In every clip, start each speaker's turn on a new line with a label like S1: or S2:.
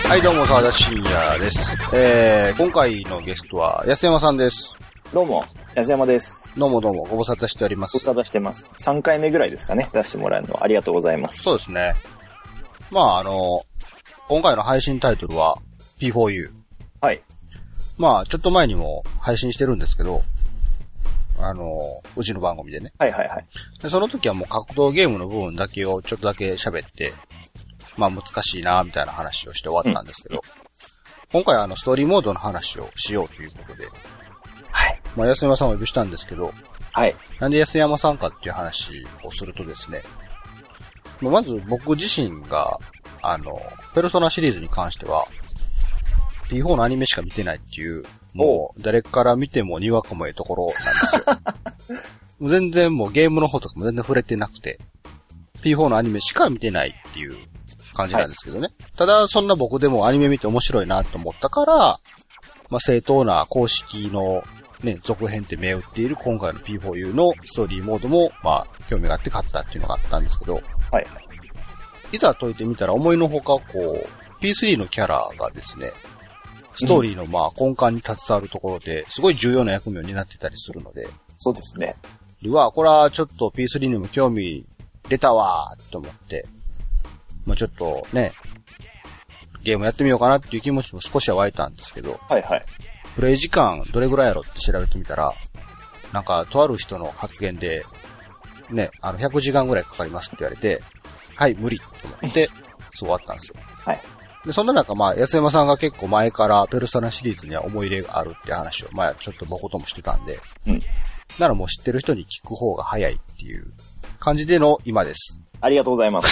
S1: はい、どうも、沢田信也です。今回のゲストは、安山さんです。
S2: どうも、安山です。
S1: どうも、ご無沙汰しております。
S2: ご無沙汰してます。3回目ぐらいですかね、出してもらえるのはありがとうございます。
S1: そうですね。まあ、今回の配信タイトルは、P4U。
S2: はい。
S1: まあ、ちょっと前にも配信してるんですけど、うちの番組でね。
S2: はいはいはい。
S1: でその時はもう格闘ゲームの部分だけをちょっとだけ喋って、まあ難しいなみたいな話をして終わったんですけど、今回はストーリーモードの話をしようということで、
S2: はい。
S1: まあ安山さんをお呼びしたんですけど、
S2: はい。
S1: なんで安山さんかっていう話をするとですね、まず僕自身が、ペルソナシリーズに関しては、P4 のアニメしか見てないっていう、もう誰から見てもにわかもええところなんですよ。全然もうゲームの方とかも全然触れてなくて、P4 のアニメしか見てないっていう感じなんですけどね。はい、ただ、そんな僕でもアニメ見て面白いなと思ったから、まあ、正当な公式のね、続編って銘打っている今回の P4U のストーリーモードも、まあ、興味があって買ったっていうのがあったんですけど、
S2: はい。
S1: いざ解いてみたら思いのほか、P3 のキャラがですね、ストーリーのまあ根幹に携わるところで、すごい重要な役目を担ってたりするので。
S2: そうですね。
S1: これはちょっと P3 にも興味出たわーと思って、まあちょっとね、ゲームやってみようかなっていう気持ちも少しは湧いたんですけど、
S2: はいはい。
S1: プレイ時間どれぐらいやろって調べてみたら、なんかとある人の発言で、ね、100時間ぐらいかかりますって言われて、はい、無理と思って、そう終わったんですよ。
S2: はい。
S1: で、そんな中、まあ、安山さんが結構前からペルソナシリーズには思い入れがあるって話を、まあ、ちょっと僕ともしてたんで、
S2: うん。
S1: ならもう知ってる人に聞く方が早いっていう感じでの今です。
S2: ありがとうございます。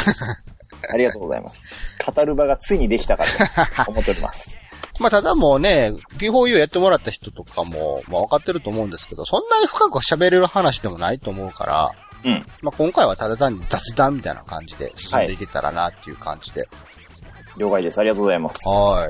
S2: ありがとうございます。語る場がついにできたかと思っております。
S1: まあ、ただもうね、P4U やってもらった人とかも、まあ、分かってると思うんですけど、そんなに深く喋れる話でもないと思うから、
S2: うん。
S1: まあ、今回はただ単に雑談みたいな感じで進んでいけたらなっていう感じで。はい、
S2: 了解です。ありがとうございます。
S1: はい。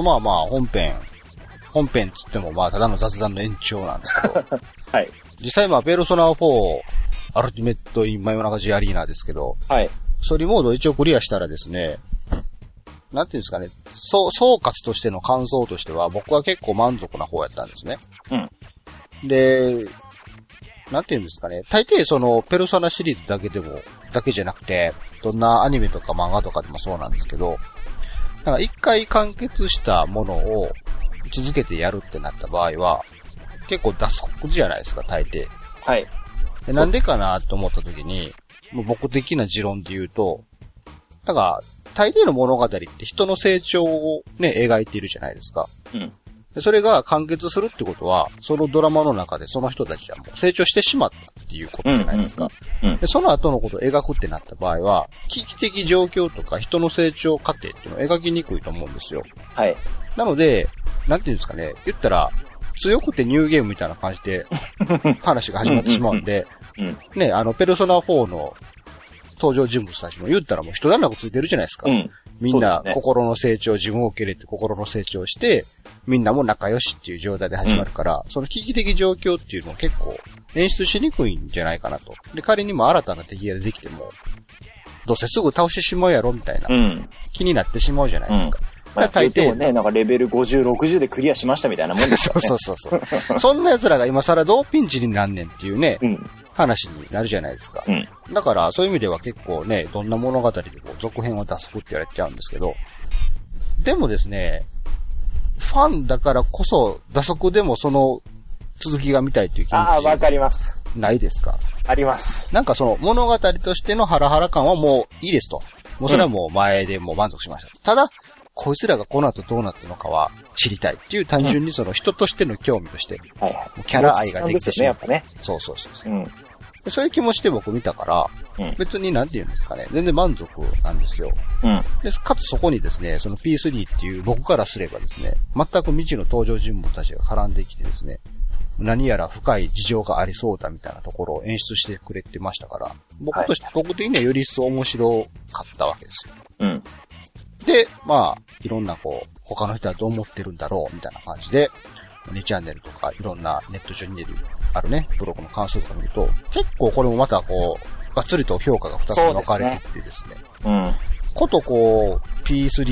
S1: まあまあ、本編つってもまあ、ただの雑談の延長なんですけど。
S2: はい。
S1: 実際まあ、ペルソナ4、アルティメットイン真夜中ジアリーナですけど、
S2: はい。
S1: ストーリーモードを一応クリアしたらですね、なんていうんですかね、総括としての感想としては、僕は結構満足な方やったんですね。
S2: うん。
S1: で、なんていうんですかね、大抵その、ペルソナシリーズだけじゃなくて、どんなアニメとか漫画とかでもそうなんですけど、なんか一回完結したものを続けてやるってなった場合は、結構脱足じゃないですか、大抵。
S2: はい。
S1: でなんでかなと思った時に、もう僕的な持論で言うと、なんか、大抵の物語って人の成長をね、描いているじゃないですか。
S2: うん。
S1: でそれが完結するってことは、そのドラマの中でその人たちはもう成長してしまったっていうことじゃないですか。でその後のことを描くってなった場合は、危機的状況とか人の成長過程っていうのを描きにくいと思うんですよ。
S2: はい。
S1: なので、なんていうんですかね、言ったら、強くてニューゲームみたいな感じで、話が始まってしまうんで、ね、ペルソナ4の登場人物たちも言ったらもう一段落ついてるじゃないですか。みんな心の成長、自分を受け入れて心の成長して、みんなも仲良しっていう状態で始まるから、その危機的状況っていうのを結構演出しにくいんじゃないかなと。で、仮にも新たな敵ができても、どうせすぐ倒してしまうやろみたいな、気になってしまうじゃないですか。
S2: まあ、大抵ね、なんかレベル50、60でクリアしましたみたいなもんですよね。
S1: そう。そんな奴らが今更どうピンチになんねんっていうね、話になるじゃないですか。だから、そういう意味では結構ね、どんな物語で続編を出すって言われちゃうんですけど、でもですね、ファンだからこそ、打足でもその続きが見たいっていう気持ち。
S2: ああ、わかります。
S1: ないですか？
S2: あります。
S1: なんかその物語としてのハラハラ感はもういいですと。もうそれはもう前でもう満足しました。ただ、こいつらがこの後どうなったのかは知りたいっていう単純にその人としての興味として、キャラ愛ができてしまう。そう。そういう気持ちで僕見たから、別になんて言うんですかね、全然満足なんですよ。で、かつそこにですね、その P3 っていう僕からすればですね、全く未知の登場人物たちが絡んできてですね、何やら深い事情がありそうだみたいなところを演出してくれてましたから、僕的にはより一層面白かったわけですよ。で、まあ、いろんな他の人はどう思ってるんだろうみたいな感じで、2チャンネルとかいろんなネット上にあるね、ブログの感想とか見ると、結構これもまたがっつりと評価が2つに分かれていてですね。ことP3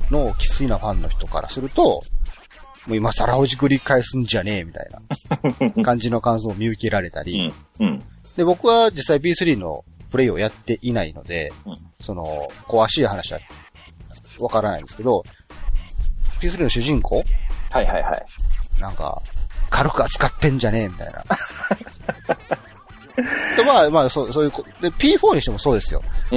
S1: のきついなファンの人からすると、もう今更ほじくり返すんじゃねえみたいな感じの感想を見受けられたり、
S2: うん。
S1: で、僕は実際 P3 のプレイをやっていないので、詳しい話はわからないんですけど、P3 の主人公
S2: はいはいはい。
S1: なんか、軽く扱ってんじゃねえみたいな。でまあ、そういう、で、P4 にしてもそうですよ。
S2: うん。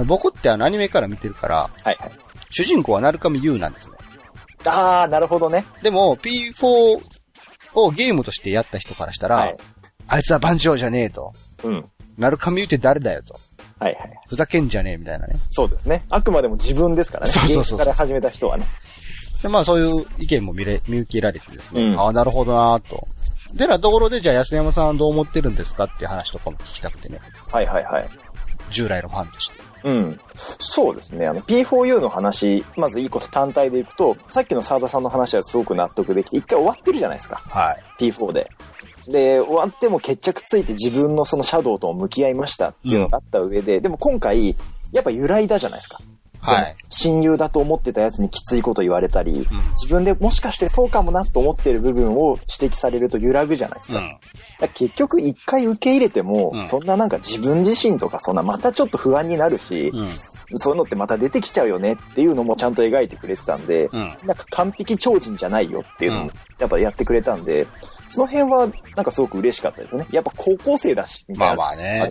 S1: 僕ってアニメから見てるから、
S2: はいはい。
S1: 主人公は鳴上優なんですね。
S2: ああ、なるほどね。
S1: でも、P4 をゲームとしてやった人からしたら、はい、あいつは万丈じゃねえと。
S2: うん。
S1: 鳴上優って誰だよと。
S2: はいはい。
S1: ふざけんじゃねえみたいなね。
S2: そうですね。あくまでも自分ですからね。
S1: そう。
S2: ゲームから始めた人はね。
S1: で、まあそういう意見も見受けられてですね。うん、ああ、なるほどなぁと。でなところで、じゃあ安山さんはどう思ってるんですかっていう話とかも聞きたくてね。
S2: はいはいはい。
S1: 従来のファンとして。
S2: うん。そうですね。P4U の話、まずいいこと単体でいくと、さっきの沢田さんの話はすごく納得できて、一回終わってるじゃないですか。
S1: はい。
S2: P4 で。で、終わっても決着ついて自分のそのシャドウと向き合いましたっていうのがあった上で、でも今回、やっぱ揺らいだじゃないですか。はい。親友だと思ってたやつにきついこと言われたり、自分でもしかしてそうかもなと思ってる部分を指摘されると揺らぐじゃないですか。結局一回受け入れても、そんななんか自分自身とかそんなまたちょっと不安になるし、そういうのってまた出てきちゃうよねっていうのもちゃんと描いてくれてたんで、なんか完璧超人じゃないよっていうのもやっぱやってくれたんで、その辺はなんかすごく嬉しかったですね。やっぱ高校生だし、みたいな。
S1: まあまあね。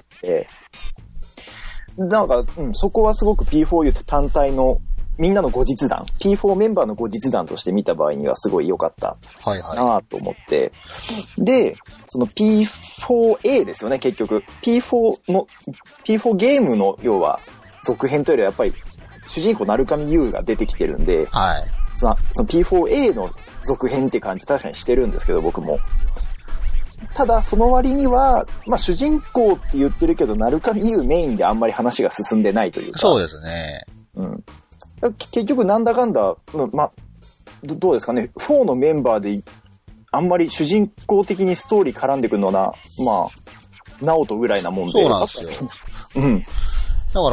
S2: なんか、そこはすごく P4U って単体のみんなの後日談、P4 メンバーの後日談として見た場合にはすごい良かったなと思って。で、その P4A ですよね、結局。P4 ゲームの要は続編というよりはやっぱり主人公鳴上優が出てきてるんで、
S1: はい、
S2: その P4A の続編って感じ確かにしてるんですけど、僕も。ただ、その割には、まあ、主人公って言ってるけど、鳴上優メインであんまり話が進んでないというか。
S1: そうですね。
S2: うん。結局、なんだかんだ、まあ、どうですかね。4のメンバーで、あんまり主人公的にストーリー絡んでくるのはまあ、ナオトぐらいなもんで。
S1: そうなんですよ。
S2: うん。
S1: だから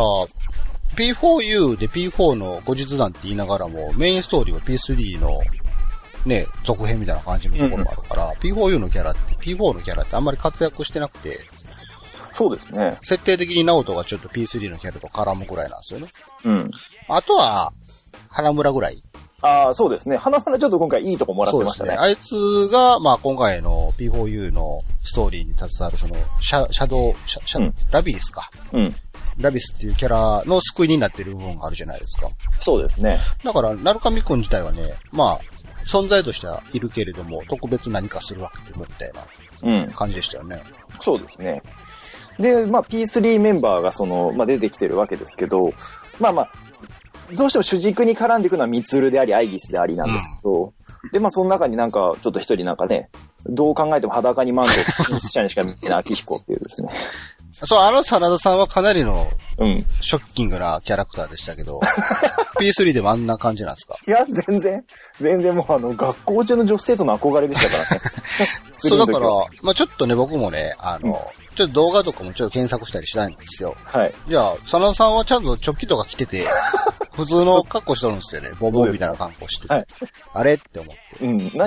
S1: 、P4U で P4 の後日談って言いながらも、メインストーリーは P3 の、ね、続編みたいな感じのところもあるから、P4U のキャラって、P4 のキャラってあんまり活躍してなくて、
S2: そうですね。
S1: 設定的にナオトがちょっと P3 のキャラと絡むぐらいなんですよね。
S2: うん。
S1: あとは、花村ぐらい。
S2: ああ、そうですね。花村ちょっと今回いいとこもらってましたね。
S1: そうですね。あいつが、まあ今回の P4U のストーリーに携わるその、シャドウ、ラビリスか。
S2: うん。
S1: ラビスっていうキャラの救いになってる部分があるじゃないですか。
S2: そうですね。
S1: だから、鳴上くん自体はね、まあ、存在としてはいるけれども、特別何かするわけでもみたいな感じでしたよね。
S2: そうですね。で、まあ P3 メンバーがまあ出てきてるわけですけど、まあまあ、どうしても主軸に絡んでいくのはミツルであり、アイギスでありなんですけど、で、まあその中になんか、ちょっと一人なんかね、どう考えても裸に満足、品質者にしか見えない秋彦っていうですね。
S1: そう、真田さんはかなりの、ショッキングなキャラクターでしたけど、P3 でもあんな感じなんですか？
S2: いや、全然もう学校中の女子生徒の憧れでしたからね。
S1: そう、だから、まあちょっとね、僕もね、ちょっと動画とかもちょっと検索したりしたんですよ。
S2: はい。
S1: じゃあ、真田さんはちゃんとチョッキとか着てて、普通の格好してるんですよね。ボボみたいな格好してて。はい。あれって思って。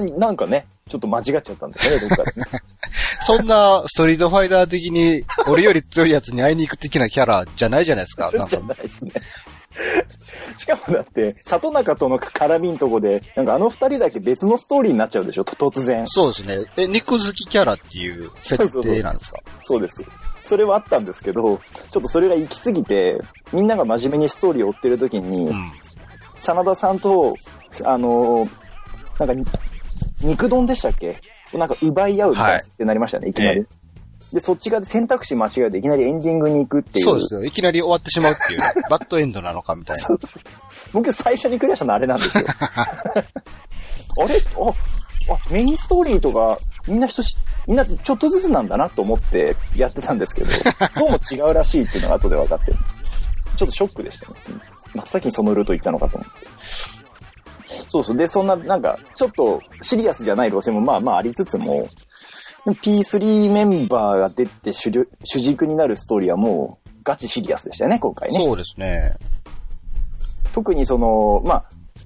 S2: なんかね、ちょっと間違っちゃったんだよね、どっかでね。
S1: そんなストリートファイター的に、俺より強いやつに会いに行く的なキャラじゃないじゃないですか。
S2: じゃないですね。しかもだって、里中との絡みんとこで、なんか二人だけ別のストーリーになっちゃうでしょ、突然。
S1: そうですね。肉好きキャラっていう設定なんですか？
S2: そうです。それはあったんですけど、ちょっとそれが行き過ぎて、みんなが真面目にストーリーを追ってる時に、真田さんと、なんか、肉丼でしたっけ？なんか奪い合うみたいなってなりましたね、いきなり。で、そっち側で選択肢間違えていきなりエンディングに行くっていう。
S1: そうですよ。いきなり終わってしまうっていう、バッドエンドなのかみたいな。そうそう。
S2: 僕最初にクリアしたのあれなんですよ。あれメインストーリーとか、みんなちょっとずつなんだなと思ってやってたんですけど、どうも違うらしいっていうのが後で分かって、ちょっとショックでしたね。真っ先にそのルート行ったのかと思って。そうそう。で、そんな、なんか、ちょっとシリアスじゃない路線もまあまあありつつも、P3 メンバーが出て主軸になるストーリーはもうガチシリアスでしたよね、今回ね。
S1: そうですね。
S2: 特にまあ、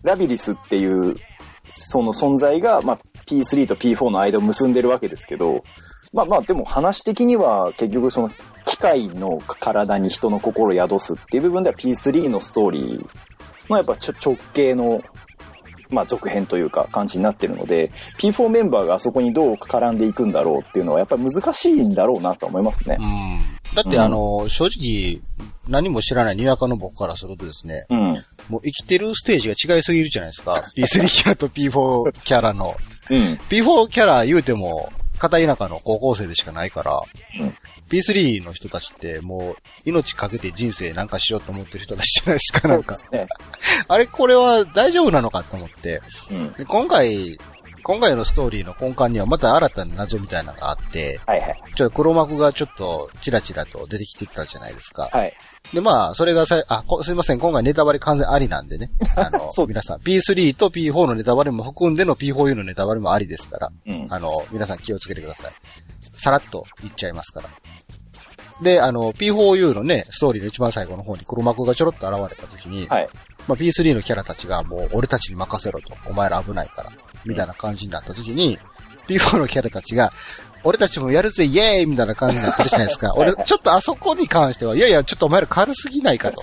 S2: ラビリスっていう、その存在が、まあ、P3 と P4 の間を結んでるわけですけど、まあでも話的には結局その機械の体に人の心を宿すっていう部分では P3 のストーリーのやっぱ直系のまあ続編というか感じになってるので、P4 メンバーがあそこにどう絡んでいくんだろうっていうのはやっぱり難しいんだろうなと思いますね。
S1: だって正直何も知らないにわかの僕からするとですね、もう生きてるステージが違いすぎるじゃないですか。P3 キャラと P4 キャラの。P4 キャラ言うても片田舎の高校生でしかないから、P3 の人たちってもう命かけて人生なんかしようと思ってる人たちじゃないですか、なんか。そうですね。あれ、これは大丈夫なのかと思って、で今回のストーリーの根幹にはまた新たな謎みたいなのがあって、ちょっと黒幕がちょっとチラチラと出てきてたじゃないですか。で、まあ、それがすいません、今回ネタバレ完全ありなんでね。皆さん、P3 と P4 のネタバレも含んでの P4U のネタバレもありですから、皆さん気をつけてください。さらっと言っちゃいますから。で、P4U のね、ストーリーの一番最後の方に黒幕がちょろっと現れた時に、まあ、P3 のキャラたちがもう俺たちに任せろと、お前ら危ないから、みたいな感じになった時に、P4 のキャラたちが、俺たちもやるぜイエーイみたいな感じになってるじゃないですか。俺、ちょっとあそこに関しては、いやいや、ちょっとお前ら軽すぎないかと。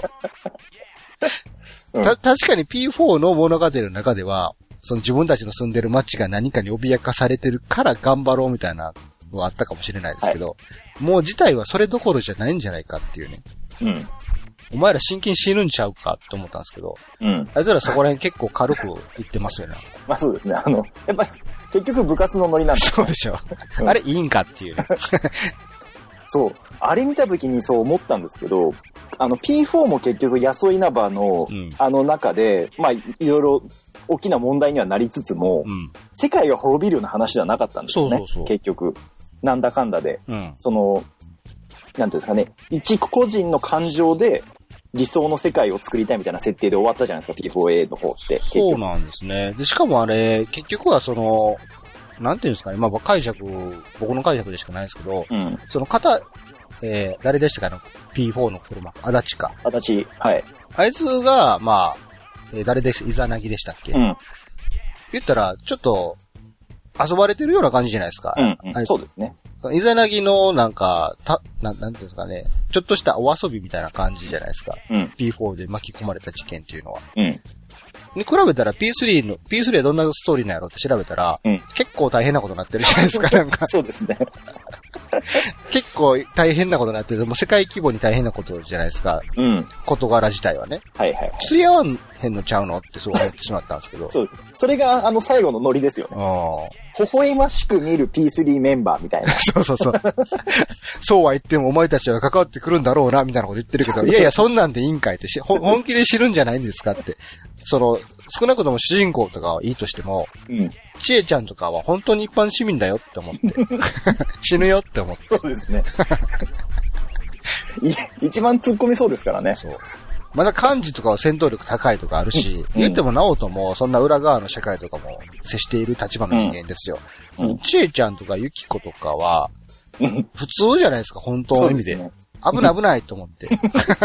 S1: 確かに P4 の物語の中では、その自分たちの住んでる街が何かに脅かされてるから頑張ろうみたいなのはあったかもしれないですけど、もう事態はそれどころじゃないんじゃないかっていうね。お前ら真剣死ぬんちゃうかって思ったんですけど、あいつらそこら辺結構軽く言ってますよね。
S2: まあそうですね。やっぱり結局部活のノリなんです、
S1: そうでしょ。あれいいんかっていうね。
S2: そう。あれ見た時にそう思ったんですけど、P4 も結局、ヤソ稲葉の、中で、まあ、いろいろ大きな問題にはなりつつも、世界が滅びるような話ではなかったんですよね。結局。なんだかんだで。なんていうんですかね。一個人の感情で理想の世界を作りたいみたいな設定で終わったじゃないですか、P4A の方って。
S1: そうなんですね。で、しかもあれ、結局はなんていうんですかね。まあ、僕の解釈でしかないですけど、誰でしたかP4 の車。足立か。
S2: 足立、はい。
S1: あいつが、まあ、誰でした、イザナギでしたっけ？言ったら、ちょっと、遊ばれてるような感じじゃないですか。
S2: そうですね。
S1: イザナギのなんか、なんていうんですかね、ちょっとしたお遊びみたいな感じじゃないですか。P4 で巻き込まれた事件っていうのは。に比べたら P3 はどんなストーリーなんやろって調べたら、結構大変なことになってるじゃないですか、なんか。
S2: そうですね。
S1: 結構大変なことになってる。もう世界規模に大変なことじゃないですか。事柄自体はね。釣り合わへんのちゃうのってそう思ってしまったんですけど。
S2: そうです。それが最後のノリですよね。微笑ましく見る P3 メンバーみたいな。
S1: そう。そうは言ってもお前たちは関わってくるんだろうな、みたいなこと言ってるけど、いやいや、そんなんでいいんかいって本気で知るんじゃないんですかって。少なくとも主人公とかはいいとしても、ちえちゃんとかは本当に一般市民だよって思って。死ぬよって思って。
S2: そうですね。一番突っ込みそうですからね。
S1: そう。まだ漢字とかは戦闘力高いとかあるし、言っても直人もそんな裏側の社会とかも接している立場の人間ですよ。ちえちゃんとかゆきことかは、普通じゃないですか、本当の意味で。危ないと思って。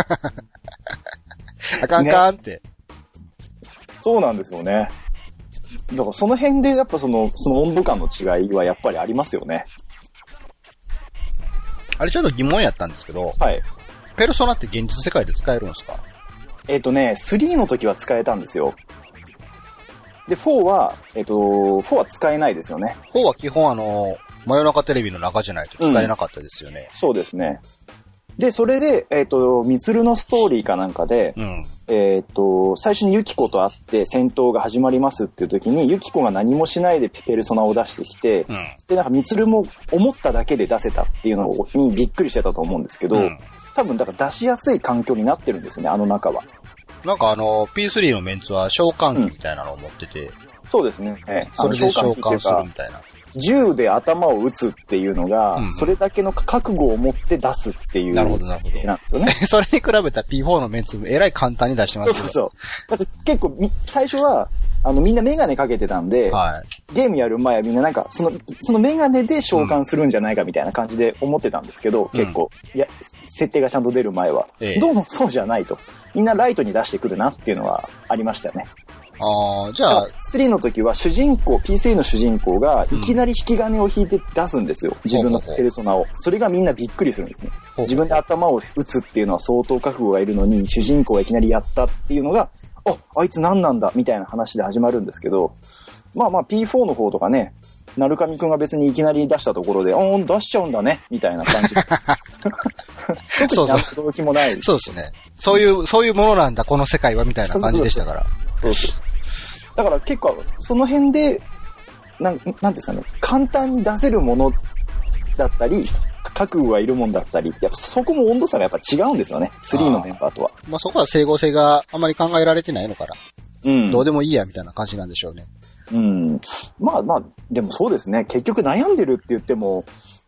S1: あかんって。
S2: そうなんですよね。だからその辺でやっぱその温度感の違いはやっぱりありますよね。
S1: あれちょっと疑問やったんですけど、ペルソナって現実世界で使えるんですか
S2: ？3の時は使えたんですよ。で、4は使えないですよね。
S1: 4は基本真夜中テレビの中じゃないと使えなかったですよね。
S2: そうですね。で、それで、みつるのストーリーかなんかで、最初にユキコと会って戦闘が始まりますっていう時に、ユキコが何もしないでペルソナを出してきて、で、なんかみつるも思っただけで出せたっていうのにびっくりしてたと思うんですけど、多分だから出しやすい環境になってるんですよね、あの中は。
S1: なんかP3 のメンツは召喚機みたいなのを持ってて、
S2: そうですね。
S1: それで召喚するみたいな。
S2: 銃で頭を撃つっていうのが、それだけの覚悟を持って出すっていう。
S1: なるほど。
S2: なんですよね。
S1: それに比べたら P4 のメンツえらい簡単に出してますよ。
S2: そう。だって結構最初は、みんなメガネかけてたんで、ゲームやる前はみんななんか、そのメガネで召喚するんじゃないかみたいな感じで思ってたんですけど、結構、いや、設定がちゃんと出る前は。どうもそうじゃないと。みんなライトに出してくるなっていうのはありましたよね。
S1: じゃあ。
S2: 3の時はP3 の主人公がいきなり引き金を引いて出すんですよ。自分のペルソナを。それがみんなびっくりするんですね。自分で頭を打つっていうのは相当覚悟がいるのに、主人公がいきなりやったっていうのが、あいつ何なんだみたいな話で始まるんですけど、まあ P4 の方とかね、なるかみくんが別にいきなり出したところで、出しちゃうんだね、みたいな感じ。特に何の驚きもない。
S1: そうですね。そういうものなんだ、この世界は、みたいな感じでしたから。
S2: そう。だから結構、その辺で、なんですかね、簡単に出せるものだったり、覚悟がいるもんだったりって、やっぱそこも温度差がやっぱ違うんですよね。3のメンバーとは。
S1: そこは整合性があまり考えられてないのから。どうでもいいや、みたいな感じなんでしょうね。でもそうですね。結局悩んでるって言っても、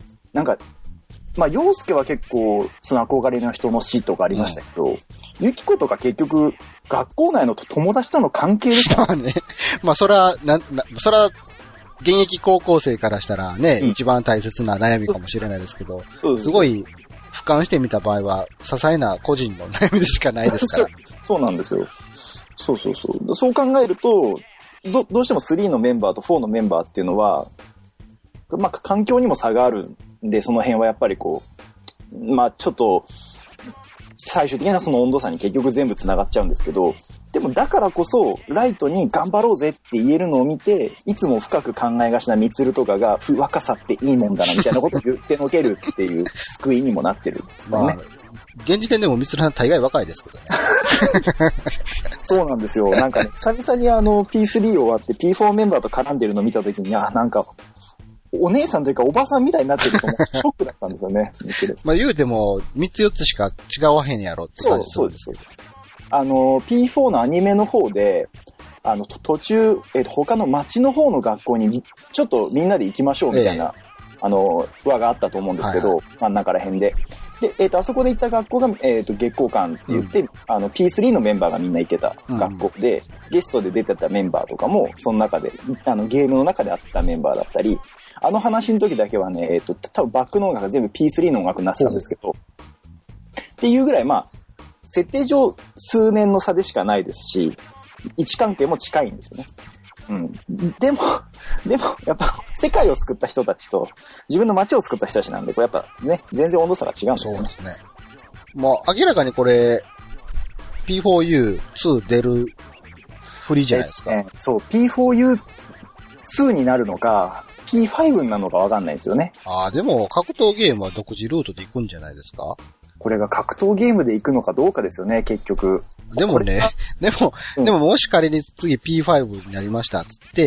S1: 陽介は結構、その憧れの人の死とかありましたけど、ユキコとか結局、学校内の友達との関係ですからね。そら、現役高校生からしたらね、一番大切な悩みかもしれないですけど、すごい、俯瞰してみた場合は、些細な個人の悩みでしかないですから。
S2: そうなんですよ。そう。そう考えると、どうしても3のメンバーと4のメンバーっていうのは、環境にも差があるんで、その辺はやっぱりちょっと、最終的なその温度差に結局全部繋がっちゃうんですけど、でもだからこそ、ライトに頑張ろうぜって言えるのを見て、いつも深く考えがちなミツルとかが、若さっていいもんだなみたいなことを言ってのけるっていう救いにもなってるんですよね。
S1: 現時点でもミツルは大概若いですけどね。
S2: そうなんですよ。久々にP3 終わって P4 メンバーと絡んでるのを見たときに、お姉さんというかおばさんみたいになってると思うショックだったんですよね。
S1: 言うても、3つ4つしか違わへんやろって感じ。
S2: そうです。P4 のアニメの方で、途中、他の町の方の学校に、ちょっとみんなで行きましょうみたいな、輪があったと思うんですけど、真ん中ら辺で。で、あそこで行った学校が、月光館って言って、P3 のメンバーがみんな行ってた学校で、ゲストで出てたメンバーとかも、その中で、ゲームの中であったメンバーだったり、話の時だけはね、多分バックの音楽が全部 P3 の音楽になってたんですけど、っていうぐらい、設定上数年の差でしかないですし、位置関係も近いんですよね。でも、やっぱ、世界を救った人たちと、自分の街を救った人たちなんで、やっぱね、全然温度差が違うんですよね。そうですね。
S1: 明らかにこれ、P4U2 出る振りじゃないですか。
S2: そう、P4U2 になるのか、P5 になるのかわかんないですよね。
S1: でも、格闘ゲームは独自ルートで行くんじゃないですか？
S2: これが格闘ゲームで行くのかどうかですよね、結局。
S1: でもね、でももし仮に次 P5 になりましたっつって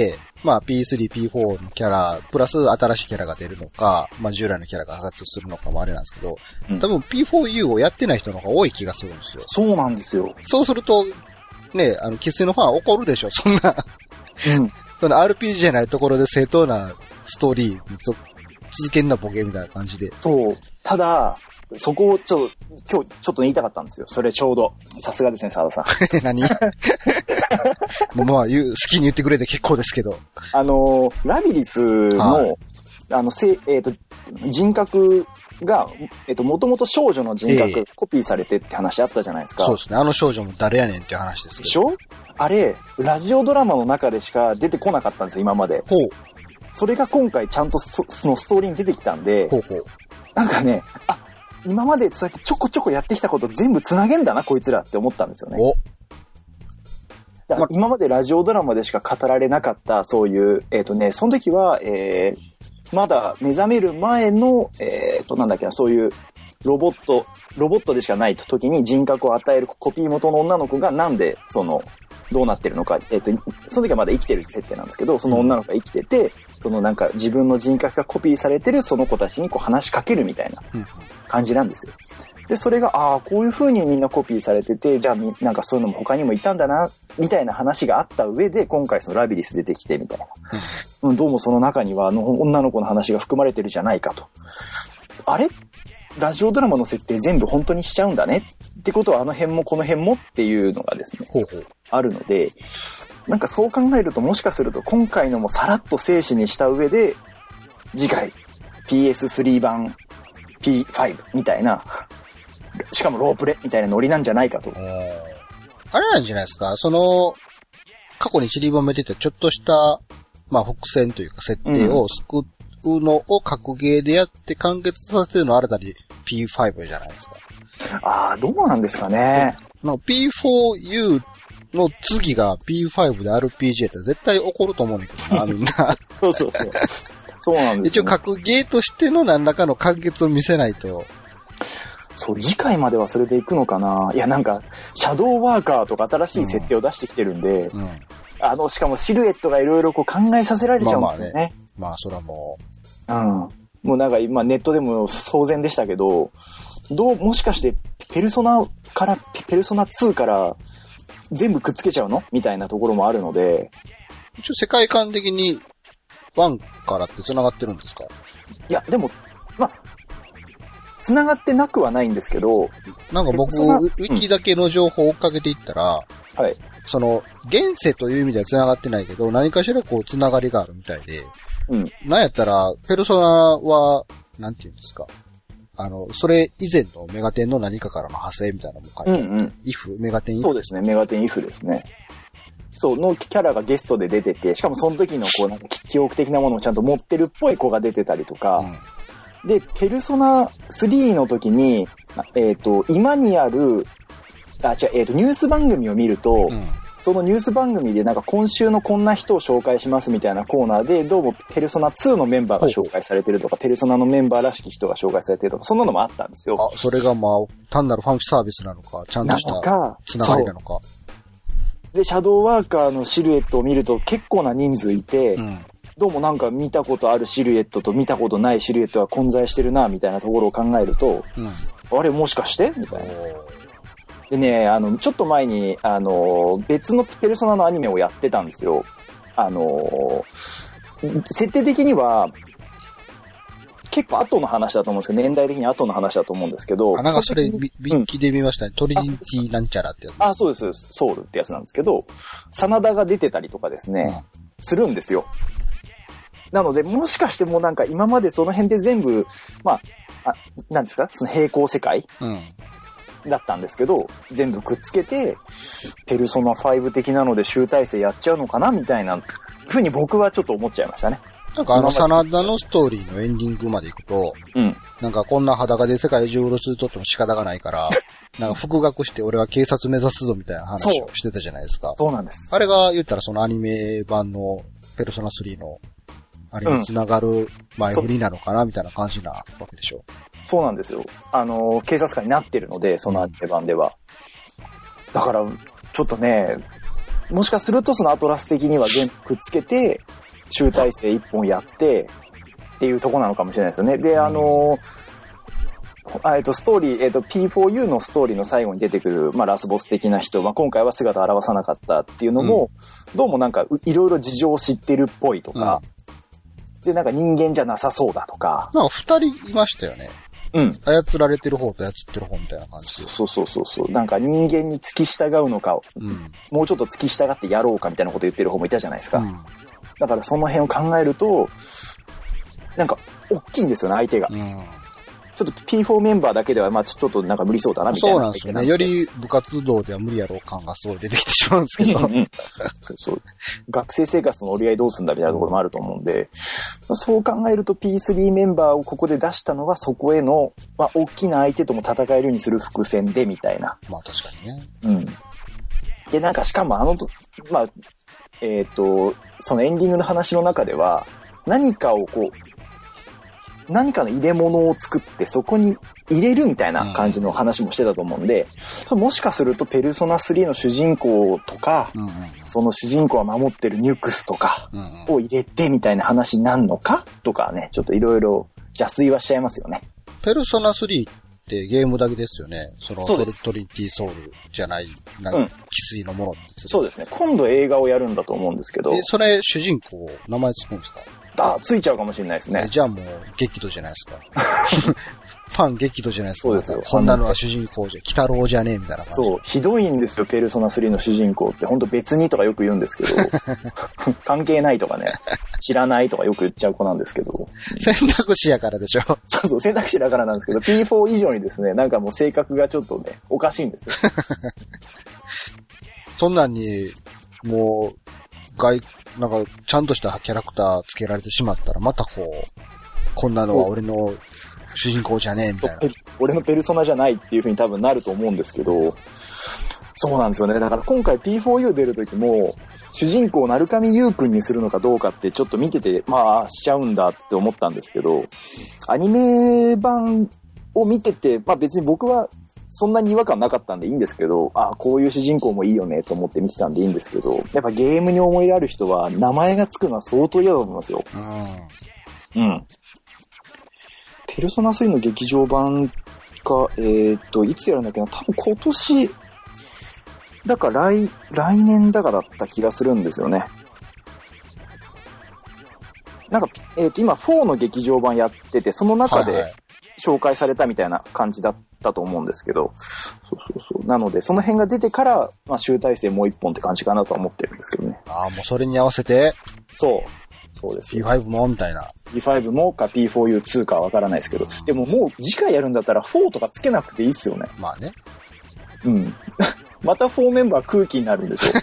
S1: 、P3、P4 のキャラ、プラス新しいキャラが出るのか、従来のキャラが発するのかもあれなんですけど、多分 P4U をやってない人の方が多い気がするんですよ。
S2: そうなんですよ。
S1: そうすると、ね、生粋のファン怒るでしょ、そんな。その RPG じゃないところで正当なストーリー、続けんなボケみたいな感じで。
S2: そう。ただ、そこを今日ちょっと言いたかったんですよ。それちょうど。さすがですね、澤田さん。
S1: 何好きに言ってくれて結構ですけど。
S2: ラビリスの、人格が、もともと少女の人格、コピーされてって話あったじゃないですか。
S1: そうですね。少女も誰やねんっていう話ですけど。
S2: でしょ？あれ、ラジオドラマの中でしか出てこなかったんですよ、今まで。それが今回ちゃんとそのストーリーに出てきたんで、今までそうやってちょこちょこやってきたこと全部つなげんだな、こいつらって思ったんですよね。だから今までラジオドラマでしか語られなかった、そういう、その時は、まだ目覚める前の、そういうロボットでしかない時に人格を与えるコピー元の女の子がなんで、どうなってるのか、その時はまだ生きてる設定なんですけど、その女の子が生きてて、自分の人格がコピーされてるその子たちに話しかけるみたいな感じなんですよ。で、それが、こういう風にみんなコピーされてて、じゃあそういうのも他にもいたんだな、みたいな話があった上で、今回ラビリス出てきてみたいな。どうもその中には女の子の話が含まれてるじゃないかと。あれ？ラジオドラマの設定全部本当にしちゃうんだねってことは、あの辺もこの辺もっていうのがですね、あるので、そう考えると、もしかすると今回のもさらっと静止にした上で、次回 PS3 版 P5 みたいな、しかもロープレみたいなノリなんじゃないかと。
S1: あれなんじゃないですか、 過去に散りばめてたちょっとした、まあ、伏線というか設定を救うのを格ゲーでやって完結させてるのは新たに P5 じゃないですか。
S2: ああ、どうなんですかね。
S1: P4U の次が P5 で RPG って絶対起こると思うんだけどな、みんな。
S2: そうそうそう。そうなんです、ね。
S1: 一応格ゲーとしての何らかの完結を見せないと。
S2: そう、次回まではそれでいくのかな。いや、なんか、シャドーワーカーとか新しい設定を出してきてるんで、しかもシルエットがいろいろこう考えさせられちゃうんですよね。
S1: まあ、それはも
S2: う。もうなんか今ネットでも騒然でしたけど、もしかしてペルソナ2から全部くっつけちゃうのみたいなところもあるので。
S1: 一応世界観的に1からって繋がってるんですか？
S2: いや、でも、まあ、繋がってなくはないんですけど。
S1: なんか僕、ウィキだけの情報を追っかけていったら、
S2: はい。
S1: その、現世という意味では繋がってないけど、何かしらこう繋がりがあるみたいで、なんやったら、ペルソナは、なんていうんですか。それ以前のメガテンの何かからの派生みたいなのも書いてある。IF、メガテン IF。
S2: そうですね、メガテン IF ですね。そう、のキャラがゲストで出てて、しかもその時のこうなんか記憶的なものをちゃんと持ってるっぽい子が出てたりとか、で、ペルソナ3の時に、今にある、ニュース番組を見ると、そのニュース番組でなんか今週のこんな人を紹介しますみたいなコーナーで、どうもペルソナ2のメンバーが紹介されてるとか、ペルソナのメンバーらしき人が紹介されてるとか、そんなのもあったんですよ。
S1: それがまあ、単なるファンサービスなのか、ちゃんとしたつながりなのか。
S2: で、シャドーワーカーのシルエットを見ると結構な人数いて、どうもなんか見たことあるシルエットと見たことないシルエットが混在してるな、みたいなところを考えると、あれもしかしてみたいな。でね、ちょっと前に、別のペルソナのアニメをやってたんですよ。設定的には、結構後の話だと思うんですけど、年代的に後の話だと思うんですけど。
S1: なんかそれ、ビッキで見ましたね。トリニティなんちゃらってやつ。
S2: そうです、ソウルってやつなんですけど、真田が出てたりとかですね、するんですよ。なので、もしかしてもうなんか今までその辺で全部、まあ、なんですか、その平行世界、だったんですけど、全部くっつけて、ペルソナ5的なので集大成やっちゃうのかなみたいな風に僕はちょっと思っちゃいましたね。
S1: なんか真田のストーリーのエンディングまで行くと、なんかこんな裸で世界中うろついとっても仕方がないから、なんか復学して俺は警察目指すぞみたいな話をしてたじゃないですか。
S2: そうなんです。
S1: あれが言ったらそのアニメ版のペルソナ3のあれに繋がる前振りなのかなみたいな感じなわけでしょ。
S2: そうなんですよ。警察官になってるので、そのアニメ版では。だから、ちょっとね、もしかするとそのアトラス的には全部くっつけて、集大成一本やって、っていうとこなのかもしれないですよね。で、ストーリー、P4U のストーリーの最後に出てくる、まあ、ラスボス的な人、まあ、今回は姿を現さなかったっていうのも、どうもなんか、いろいろ事情を知ってるっぽいとか、で、なんか人間じゃなさそうだとか。
S1: なんか二人いましたよね。操られてる方と操ってる方みたいな感じで。
S2: そう。なんか人間に付き従うのか、もうちょっと付き従ってやろうかみたいなこと言ってる方もいたじゃないですか。だからその辺を考えると、なんか、大きいんですよね、相手が。ちょっと P4 メンバーだけでは、まあちょっとなんか無理そうだな、みたいな。
S1: そうなんですよね。より部活動では無理やろう感がすごい出てきてしまうんですけど。
S2: そう。学生生活の折り合いどうすんだみたいなところもあると思うんで、そう考えると P3 メンバーをここで出したのはそこへの、まあ大きな相手とも戦えるようにする伏線で、みたいな。
S1: まあ確かにね。
S2: で、なんかしかもまあ、そのエンディングの話の中では、何かをこう、何かの入れ物を作ってそこに入れるみたいな感じの話もしてたと思うんで、もしかするとペルソナ3の主人公とか、その主人公が守ってるニュクスとかを入れてみたいな話になるのかとかね、ちょっといろいろ邪推はしちゃいますよね。
S1: ペルソナ3ってゲームだけですよね。そのトリニティソウルじゃない、既遂のものって。
S2: そうですね。今度映画をやるんだと思うんですけど。
S1: それ主人公、名前つくんですか？
S2: ついちゃうかもしれないですね。
S1: じゃあもう、激怒じゃないですか。ファン激怒じゃないですか。そうですよ。こんなのは主人公じゃ、鬼太郎じゃねえみたいな感じ。
S2: そう、ひどいんですよ、ペルソナ3の主人公って。ほんと別にとかよく言うんですけど、関係ないとかね、知らないとかよく言っちゃう子なんですけど。
S1: 選択肢やからでしょ。
S2: そう、選択肢だからなんですけど、P4 以上にですね、なんかもう性格がちょっとね、おかしいんですよ。
S1: そんなんに、もう、 なんか、ちゃんとしたキャラクターつけられてしまったら、またこんなのは俺の主人公じゃねえ、みたいな。
S2: 俺のペルソナじゃないっていう風に多分なると思うんですけど、そうなんですよね。だから今回 P4U 出る時も、主人公を鳴上優くんにするのかどうかってちょっと見てて、しちゃうんだって思ったんですけど、アニメ版を見てて、別に僕はそんなに違和感なかったんでいいんですけど、こういう主人公もいいよねと思って見てたんでいいんですけど、やっぱゲームに思い入れある人は名前がつくのは相当嫌だと思いますよ。うん。ペルソナ3の劇場版が、いつやるんだっけな、多分今年、だから来年だからだった気がするんですよね。なんか、今4の劇場版やってて、その中で紹介されたみたいな感じだったと思うんですけど、そう。なので、その辺が出てから、集大成もう一本って感じかなとは思ってるんですけどね。
S1: もうそれに合わせて、
S2: そうです。
S1: P5 もみたいな。
S2: P5 もか P4U2 かわからないですけど、でももう次回やるんだったら4とかつけなくていいっすよね。
S1: まあね。
S2: うん。また4メンバー空気になるんでしょ。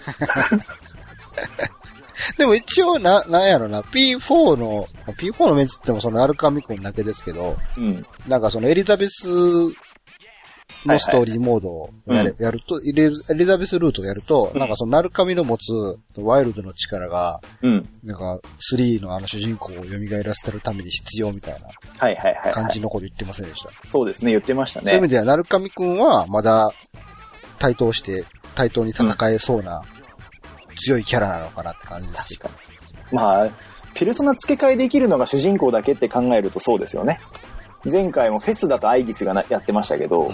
S1: でも一応なんやろな、P4 のメンツってもそのアルカミ君だけですけど、なんかそのエリザベスのストーリーモードをやると、エリザベスルートをやると、なんかそのナルカミの持つワイルドの力が、なんか3の主人公を蘇らせるために必要みたいな感じのこと言ってませんでした。
S2: そうですね、言ってましたね。
S1: そういう意味ではナルカミ君はまだ対等に戦えそうな強いキャラなのかなって感じですけど。
S2: ペルソナ付け替えできるのが主人公だけって考えるとそうですよね。前回もフェスだとアイギスがやってましたけど、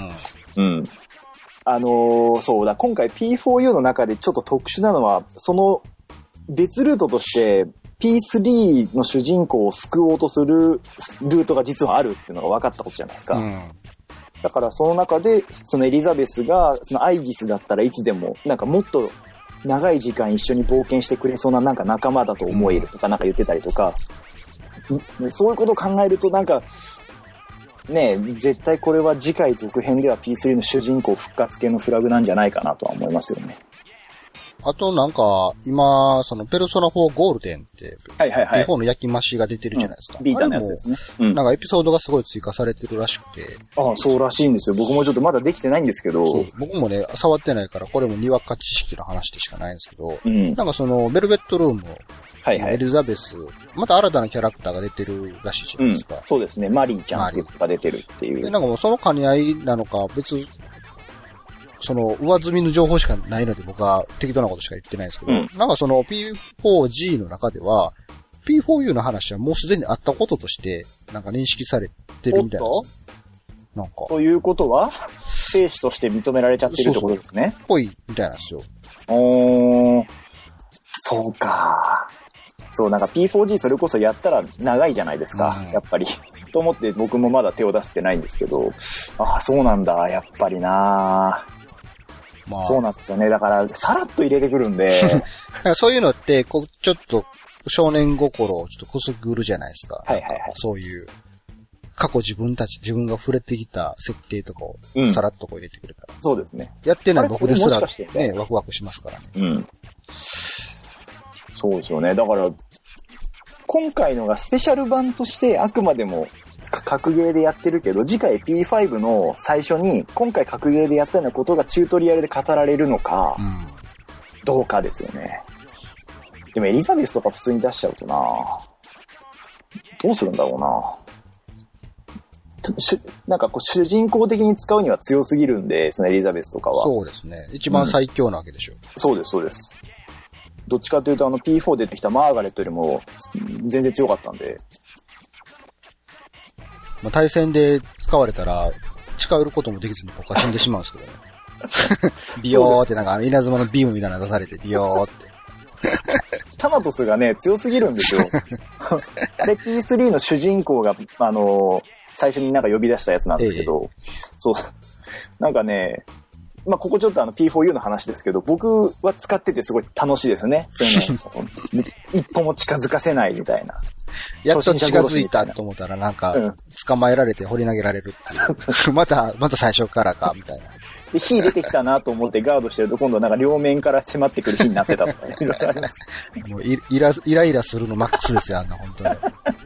S2: そうだ、今回 P4U の中でちょっと特殊なのは、その別ルートとして P3 の主人公を救おうとするルートが実はあるっていうのが分かったことじゃないですか。だからその中で、そのエリザベスが、そのアイギスだったらいつでも、なんかもっと長い時間一緒に冒険してくれそうななんか仲間だと思えるとかなんか言ってたりとか、そういうことを考えるとなんか、ね、絶対これは次回続編では P3 の主人公復活系のフラグなんじゃないかなとは思いますよね。
S1: あとなんか、今、そのペルソナ4ゴールデンって、P4 の焼き増しが出てるじゃないですか。
S2: ビータのやつですね。
S1: なんかエピソードがすごい追加されてるらしくて。
S2: そうらしいんですよ。僕もちょっとまだできてないんですけど。
S1: 僕もね、触ってないから、これもにわか知識の話でしかないんですけど、なんかその、ベルベットルームの、エリザベス、また新たなキャラクターが出てるらしいじゃないですか。
S2: そうですね。マリーちゃんっていうのが出てるっていう。
S1: で、なんかもうその兼ね合いなのか、その、上積みの情報しかないので僕は適当なことしか言ってないんですけど、なんかその P4G の中では、P4U の話はもうすでにあったこととして、なんか認識されてるみたいな。なんか。
S2: ということは、生死として認められちゃってるってことですね。
S1: ぽいみたいなんですよ。
S2: そうか。そう、なんか P4G それこそやったら長いじゃないですか、やっぱり。と思って僕もまだ手を出せてないんですけど、そうなんだ、やっぱりな。そうなんですよね。だから、さらっと入れてくるんで。
S1: そういうのって、ちょっと少年心をちょっとくすぐるじゃないですか。そういう、過去自分が触れてきた設定とかをさらっと入れてくれたら。
S2: そうですね。
S1: やってない僕ですらね、ワクワクしますからね。
S2: そうですよね。だから、今回のがスペシャル版としてあくまでも格ゲーでやってるけど、次回 P5 の最初に今回格ゲーでやったようなことがチュートリアルで語られるのか、どうかですよね。でもエリザベスとか普通に出しちゃうとな、どうするんだろうな。なんかこう主人公的に使うには強すぎるんで、そのエリザベスとかは。
S1: そうですね。一番最強なわけでしょ。
S2: そうです、そうです。どっちかというとP4 出てきたマーガレットよりも全然強かったんで。
S1: 対戦で使われたら近寄ることもできずに僕は死んでしまうんですけどね。ビヨーってなんか稲妻のビームみたいなの出されてビヨーって。
S2: タナトスがね、強すぎるんですよ。あれ P3 の主人公が、最初になんか呼び出したやつなんですけど、そう。なんかね、ここちょっとP4U の話ですけど、僕は使っててすごい楽しいですね。そういうの一歩も近づかせないみたいな。
S1: やっと近づいたと思ったらなんか、捕まえられて掘り投げられるっていう。また最初からか、みたいな。
S2: で、火出てきたなと思ってガードしてると、今度はなんか両面から迫ってくる火になってたとか、いろいろあります。
S1: もうイライラするのマックスですよ、あんな、本当に。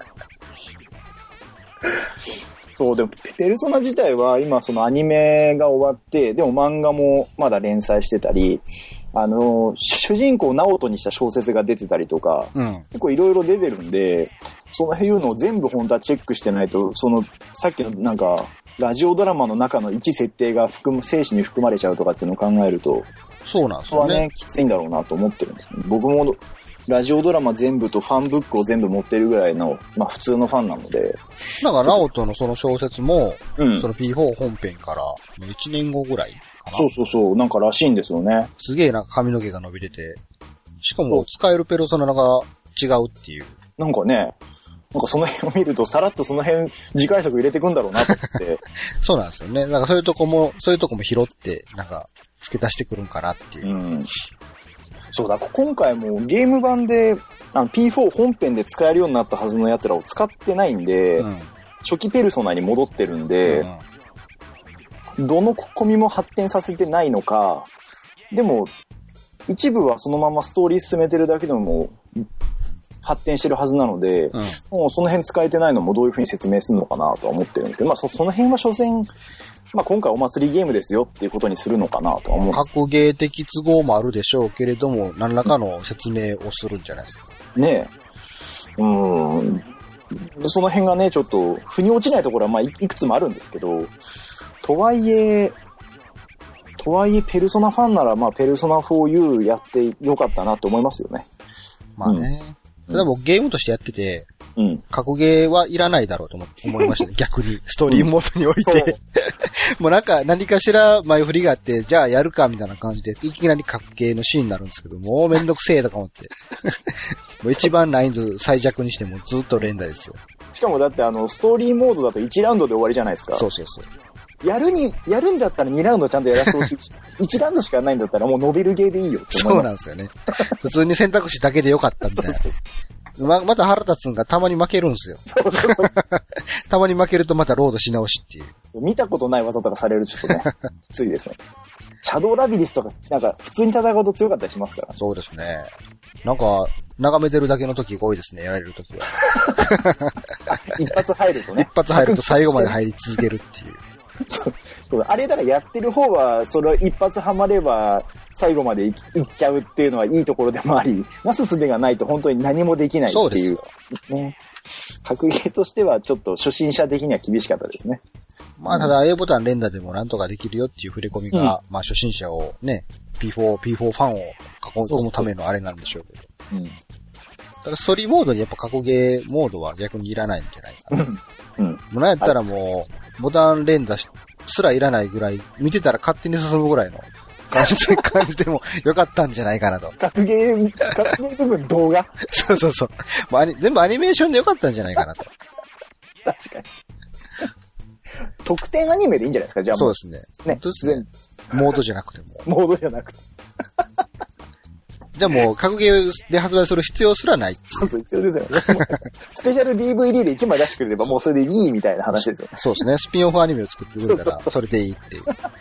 S2: そう、でも、ペルソナ自体は今そのアニメが終わって、でも漫画もまだ連載してたり、主人公をナオトにした小説が出てたりとか、結構いろいろ出てるんで、そういうのを全部本当はチェックしてないと、さっきのなんか、ラジオドラマの中の一設定が生死に含まれちゃうとかっていうのを考えると、
S1: そうなんですよね。
S2: それはね、きついんだろうなと思ってるんですけど、僕もラジオドラマ全部とファンブックを全部持ってるぐらいの、まあ普通のファンなので。
S1: なんか、ナオトのその小説も、その P4 本編から1年後ぐらいかな。
S2: そう、なんからしいんですよね。
S1: すげえなんか髪の毛が伸びてて、しかも使えるペルソナが違うっていう。
S2: なんかね、なんかその辺を見るとさらっとその辺次回作入れてくんだろうなと思って。
S1: そうなんですよね。なんかそういうとこも拾って、なんか付け足してくるんかなっていう。
S2: そうだ、今回もゲーム版でP4 本編で使えるようになったはずの奴らを使ってないんで、初期ペルソナに戻ってるんで、どのコミも発展させてないのか、でも一部はそのままストーリー進めてるだけでも発展してるはずなので、もうその辺使えてないのもどういう風に説明するのかなとは思ってるんですけど、まあその辺は所詮、まあ今回お祭りゲームですよっていうことにするのかなとは思うんです。
S1: 格ゲー的都合もあるでしょうけれども、何らかの説明をするんじゃないですか。
S2: ねえ。その辺がね、ちょっと、腑に落ちないところはまあいくつもあるんですけど、とはいえ、ペルソナファンなら、まあ、ペルソナ 4U やってよかったなと思いますよね。まあ
S1: ね。でもゲームとしてやってて、格ゲーはいらないだろうと思いましたね。逆に、ストーリーモードにおいて。もうなんか、何かしら前振りがあって、じゃあやるかみたいな感じで、いきなり格ゲーのシーンになるんですけど、もうめんどくせえとか思って。もう一番難易度最弱にしてもずっと連打ですよ。
S2: しかもだってストーリーモードだと1ラウンドで終わりじゃないですか。
S1: そう。
S2: やるんだったら2ラウンドちゃんとやらせてほしいし、1ラウンドしかないんだったらもうノベルゲーでいいよって思います。
S1: そうなんですよね。普通に選択肢だけでよかったみたいな。また腹立つんがたまに負けるんですよ。たまに負けるとまたロードし直しっていう。
S2: 見たことない技とかされるとちょっとね、きついですね。シャドウラビリスとか、なんか普通に戦うと強かったりしますから。
S1: そうですね。なんか、眺めてるだけの時が多いですね、やられる時は。
S2: 一発入るとね。
S1: 一発入ると最後まで入り続けるっていう。
S2: そうあれだからやってる方は、それ一発ハマれば最後までいっちゃうっていうのはいいところでもあり、なすすべがないと本当に何もできないっていう。ね。格ゲーとしてはちょっと初心者的には厳しかったですね。
S1: まあただ A ボタン連打でもなんとかできるよっていう触れ込みが、まあ初心者をね、P4 ファンを囲むためのあれなんでしょうけど。ただストーリーモードにやっぱ過去ゲーモードは逆にいらないんじゃないかな。もうなんやったらもう、ボタン連打すらいらないぐらい、見てたら勝手に進むぐらいの感じでもよかったんじゃないかなと。
S2: 格ゲー部分動画
S1: そう。もう全部アニメーションでよかったんじゃないかなと。
S2: 確かに。特典アニメでいいんじゃないですか、じゃあもう。
S1: そうですね。ね。モードじゃなくても。
S2: モードじゃなくて。
S1: じゃあもう、格ゲーで発売する必要すらない。
S2: そう、必要ですよね。スペシャル DVD で1枚出してくれればもうそれでいいみたいな話ですよ。
S1: そうですね。スピンオフアニメを作ってくれたら、それでいいっていう。
S2: 確か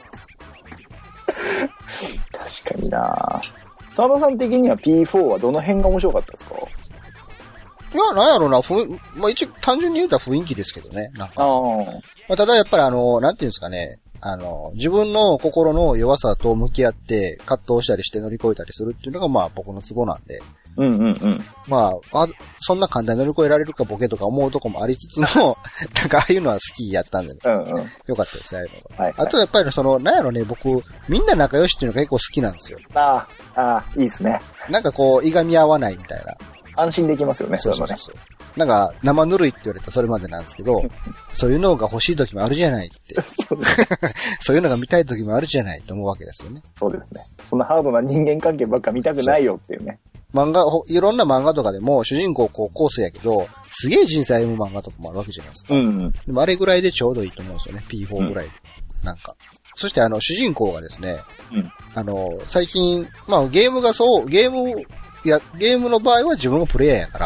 S2: にな沢田さん的には P4 はどの辺が面白かったですか？
S1: いや、なんやろな、まあ、単純に言うたら雰囲気ですけどね。なんか。まあ、ただやっぱりなんていうんですかね。自分の心の弱さと向き合って葛藤したりして乗り越えたりするっていうのがまあ僕のツボなんで。まあ、そんな簡単に乗り越えられるかボケとか思うとこもありつつも、なんかああいうのは好きやったんでね。よかったですね、ああいうのが。あとやっぱりなんやろね、僕、みんな仲良しっていうのが結構好きなんですよ。
S2: いいですね。
S1: なんかこう、いがみ合わないみたいな。
S2: 安心できますよね、
S1: そう。なんか、生ぬるいって言われたらそれまでなんですけど、そういうのが欲しい時もあるじゃないって。そういうのが見たい時もあるじゃないと思うわけですよね。
S2: そうですね。そんなハードな人間関係ばっか見たくないよっていうね。
S1: いろんな漫画とかでも主人公高校生やけど、すげえ人生歩む漫画とかもあるわけじゃないですか。でもあれぐらいでちょうどいいと思うんですよね。P4 ぐらいで。なんか。そして主人公がですね、最近、まあゲームの場合は自分がプレイヤーやから、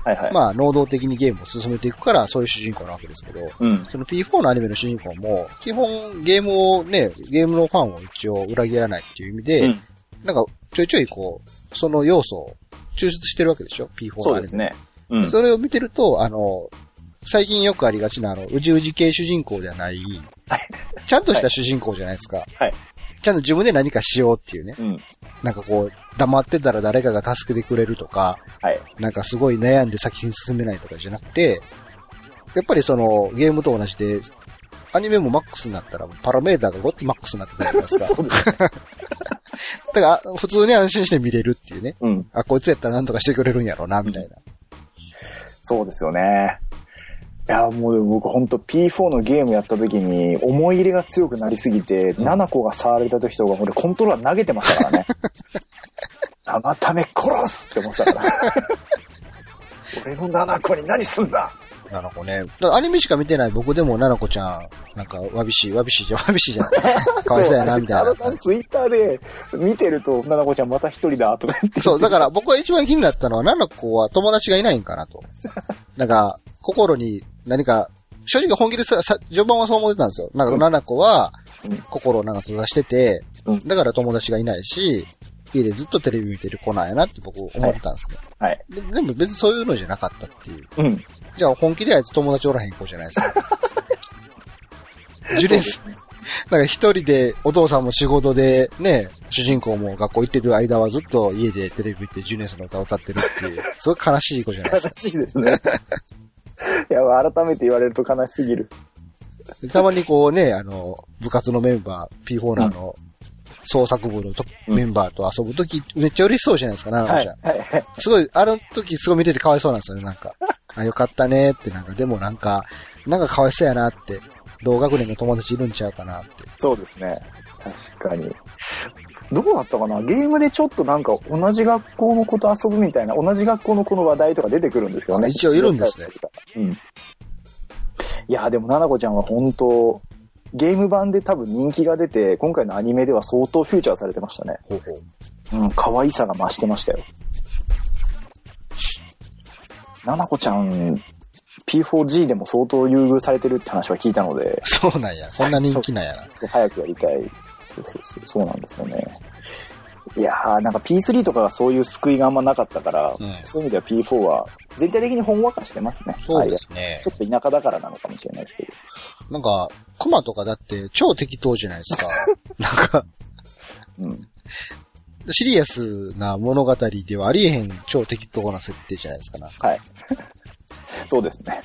S2: はいはい。
S1: まあ、能動的にゲームを進めていくから、そういう主人公なわけですけど、
S2: うん。
S1: その P4 のアニメの主人公も、基本ゲームをね、ゲームのファンを一応裏切らないっていう意味で、なんか、ちょいちょいこう、その要素を抽出してるわけでしょ ?P4 のアニメ。
S2: そうですね。うん。
S1: それを見てると、最近よくありがちなうじうじ系主人公じゃない、ちゃんとした主人公じゃないですか。
S2: はい。
S1: ちゃんと自分で何かしようっていうね。
S2: うん。
S1: なんかこう、黙ってたら誰かが助けてくれるとか、
S2: はい。
S1: なんかすごい悩んで先に進めないとかじゃなくて、やっぱりそのゲームと同じで、アニメもマックスになったらパラメーターがごっつマックスになってたじゃないですか。
S2: そうですね。だ
S1: から普通に安心して見れるっていうね。
S2: うん。
S1: あ、こいつやったらなんとかしてくれるんやろうな、みたいな。
S2: そうですよね。いや、もう僕ほんと P4 のゲームやった時に思い入れが強くなりすぎて、7個が触られた時とか俺コントローラー投げてましたからね。生ため殺すって思ってたから。俺の7個に何すんだ
S1: 7個ね。だからアニメしか見てない僕でも7個ちゃん、なんかわびしいじゃん。かわいそうやな、みたいな。
S2: 佐野さんツイッターで見てると、7個ちゃんまた一人だ、とか言って。
S1: そう、だから僕が一番気になったのは7個は友達がいないんかなと。なんか、心に何か、正直本気で序盤はそう思ってたんですよ。なんか7個は、心をなんか閉ざしてて、だから友達がいないし、家でずっとテレビ見てる子なんやなって僕思ってたんですね。
S2: はい。
S1: でも別にそういうのじゃなかったっていう。
S2: うん。
S1: じゃあ本気であいつ友達おらへん子じゃないですか。ジュレス。なんか一人でお父さんも仕事でね、主人公も学校行ってる間はずっと家でテレビ見てジュネスの歌を歌ってるっていう、すごい悲しい子じゃないですか。
S2: 悲しいですね。いや、改めて言われると悲しすぎる。
S1: たまにこうね、部活のメンバー、P4 の創作部のメンバーと遊ぶとき、めっちゃ嬉しそうじゃないですか、ななこちゃん。はいはい、すごい、あの時すごい見ててかわいそうなんですよね、なんか。あ、よかったねって、なんか、でもなんかかわいそうやなって、同学年の友達いるんちゃうかなって。
S2: そうですね。確かに。どうだったかな、ゲームでちょっとなんか同じ学校の子と遊ぶみたいな、同じ学校の子の話題とか出てくるんですけどね。
S1: 一応いるんですね。
S2: うん。いや、でもななこちゃんは本当ゲーム版で多分人気が出て、今回のアニメでは相当フューチャーされてましたね。
S1: ほうほう。
S2: うん、可愛さが増してましたよ。ななこちゃん、P4G でも相当優遇されてるって話は聞いたので。
S1: そうなんや。そんな人気なんやな。
S2: 早くやりたい。そうなんですよね。いやー、なんか P3 とかがそういう救いがあんまなかったから、そういう意味では P4 は全体的にほんわかしてますね。
S1: そうですね。
S2: ちょっと田舎だからなのかもしれないですけど。
S1: なんか、コマとかだって超適当じゃないですか。なんか、うん。シリアスな物語ではありえへん超適当な設定じゃないですかな。
S2: はい。そうですね。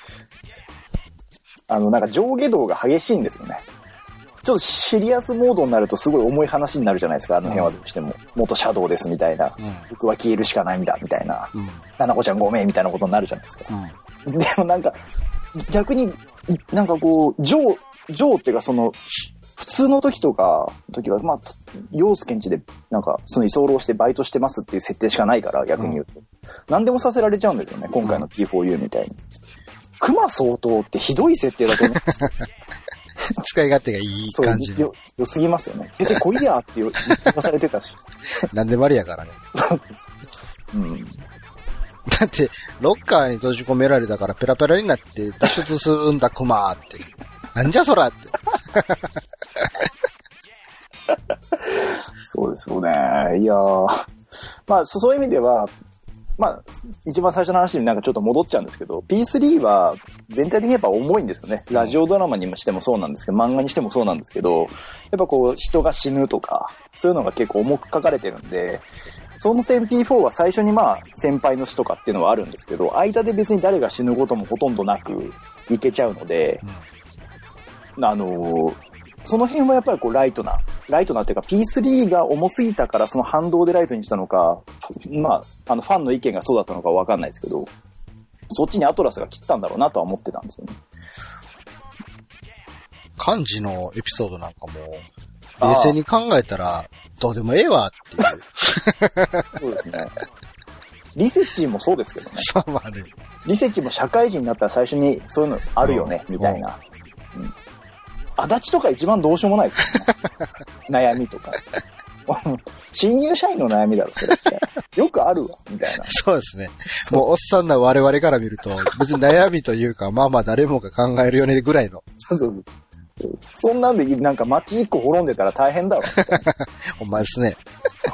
S2: なんか上下動が激しいんですよね。ちょっとシリアスモードになるとすごい重い話になるじゃないですか、あの辺はどうしても。元シャドウですみたいな。僕は消えるしかないんだみたいな。ななこちゃんごめんみたいなことになるじゃないですか。でもなんか、逆に、なんかこう、ジョーっていうかその、普通の時は、まあ、陽介んちで、なんか、その居候してバイトしてますっていう設定しかないから、逆に言うと。何でもさせられちゃうんですよね、今回の P4U みたいに。熊相当ってひどい設定だと思うんですよ。
S1: 使い勝手がいい感じ
S2: の。良すぎますよね。出てこいやって言わされてたし。
S1: なんでもありやからね。そう。うん。だって、ロッカーに閉じ込められたからペラペラになって脱出するんだ、クマーって。なんじゃそらって。
S2: そうですよね。いやー。まあ、そういう意味では、まあ、一番最初の話になんかちょっと戻っちゃうんですけど、P3 は全体的にやっぱ重いんですよね。ラジオドラマにもしてもそうなんですけど、漫画にしてもそうなんですけど、やっぱこう、人が死ぬとか、そういうのが結構重く書かれてるんで、その点 P4 は最初にまあ、先輩の死とかっていうのはあるんですけど、間で別に誰が死ぬこともほとんどなくいけちゃうので、その辺はやっぱりこうライトなっていうか P3 が重すぎたからその反動でライトにしたのか、まあ、ファンの意見がそうだったのかわかんないですけど、そっちにアトラスが切ったんだろうなとは思ってたんですよね。
S1: 漢字のエピソードなんかも、冷静に考えたら、どうでもええわっていう。
S2: そうですね。リセチもそうですけどね。
S1: まあね。
S2: リセチも社会人になったら最初にそういうのあるよね、みたいな。足立とか一番どうしようもないですからね。悩みとか。 新入社員の悩みだろ、それって。よくあるわ、みたいな。
S1: そうですね。もうおっさんな我々から見ると、別に悩みというか、まあまあ誰もが考えるよねぐらいの。
S2: そうそうそう。そんなんで、なんか街一個滅んでたら大変だわ。
S1: ほんまですね。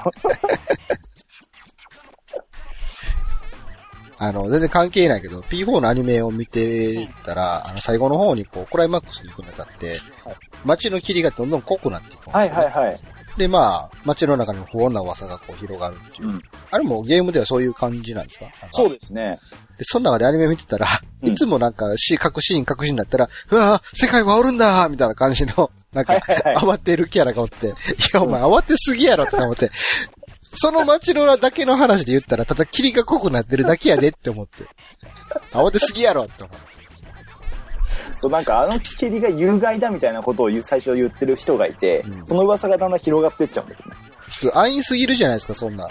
S1: 全然関係ないけど、P4 のアニメを見てたら、最後の方にこう、クライマックスに行くにあたって、はい、街の霧がどんどん濃くなっていく、ね。
S2: はいはいはい。
S1: で、まあ、街の中に不穏な噂がこう広がるっていう。うん、あれもゲームではそういう感じなんですか？
S2: そうですね。
S1: で、その中でアニメ見てたら、いつもなんか、各シーンになったら、うわぁ、世界はおるんだみたいな感じの、なんか、慌てるキャラがおって、いや、お前慌てすぎやろとか思って、その街のだけの話で言ったら、ただ霧が濃くなってるだけやでって思って。慌てすぎやろって思って。
S2: そう、なんか霧が有害だみたいなことを最初言ってる人がいて、うん、その噂がだんだん広がっていっちゃうんですね。
S1: 普通、安易すぎるじゃないですか、そんな。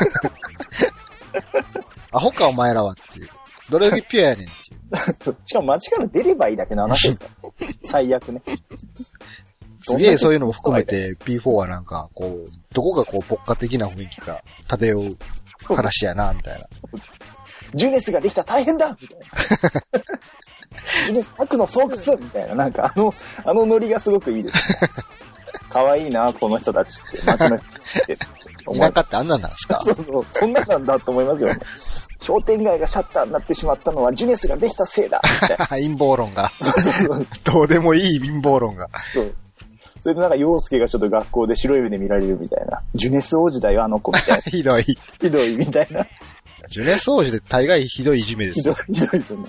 S1: アホかお前らはっていう。どれだけピュアやねんっていう。
S2: しかも街から出ればいいだけの話ですから。最悪ね。
S1: すげえそういうのも含めて P4 はなんか、こう、どこがこう、牧歌的な雰囲気が漂う話やな、みたいな。
S2: ジュネスができたら大変だみたいな。ジュネス悪の巣窟みたいな、なんかあのノリがすごくいいですね。可愛いな、この人たちって、街の人って。
S1: 田舎ってあんなんなんですか？
S2: そうそう、そんななんだと思いますよね。商店街がシャッターになってしまったのはジュネスができたせいだみたいな。
S1: 陰謀論が。どうでもいい陰謀論が。
S2: そう。それでなんか、陽介がちょっと学校で白い目で見られるみたいな。ジュネス王子だよ、あの子みたいな。
S1: ひどい。
S2: ひどいみたいな。
S1: ジュネス王子で大概ひどいいじめですよ。
S2: ひどいですよね。